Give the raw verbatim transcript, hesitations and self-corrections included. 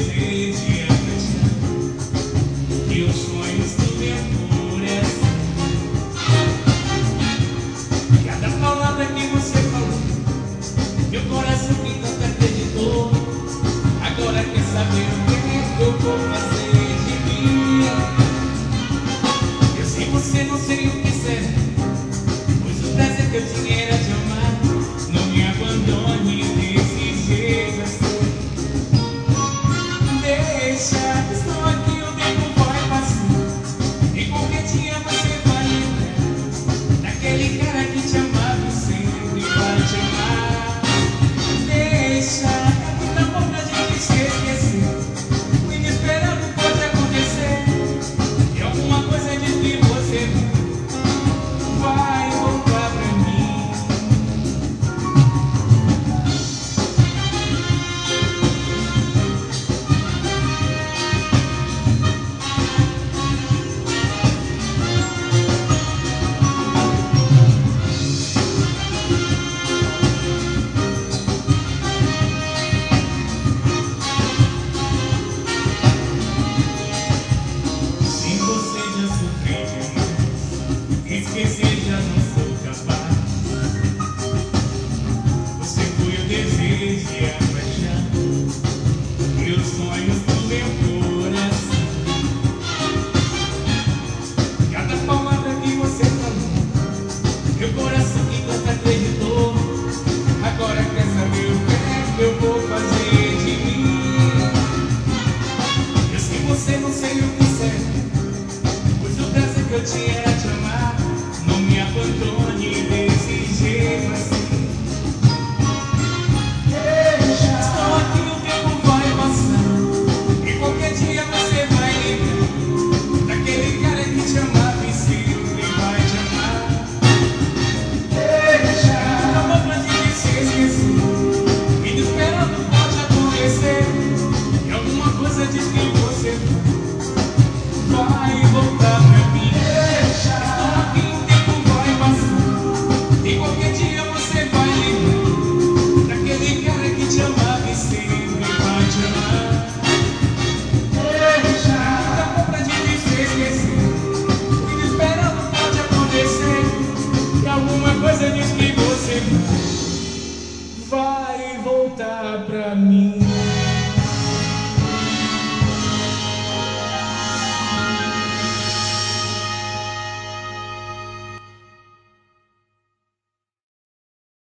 deseja acreditar que os sonhos tudo é pureza. Cada palavra que você falou, meu coração que tanto acreditou, agora quer saber o que eu vou fazer de mim. Eu sei você não sei o que será, pois o prazer que eu tinha era te amar. Não me abandone desse jeito assim. Deixa, estou aqui, o tempo vai passar, e qualquer dia você vai lembrar daquele cara que te amava e sempre vai te amar. Deixa, é muita vontade de te esquecer, o inesperado pode acontecer, e alguma coisa diz que você vai voltar pra mim. Se você já sofreu demais, esquecer já não sou capaz. Você foi o desejo e a paixão, meus sonhos do meu coração. Cada palavra que você falou, meu coração que tanto acreditou, agora quer saber o que é que eu vou fazer de mim. Eu sei você não sei o que será, pois o prazer que eu tinha era te amar. Não me abandone desse jeito assim. Deixa, estou aqui, o tempo vai passar, e qualquer dia você vai lembrar daquele cara que te amava e sempre vai te amar. Deixa, acabou pra gente se esquecer, inesperado pode acontecer, e alguma coisa diz que você vai voltar.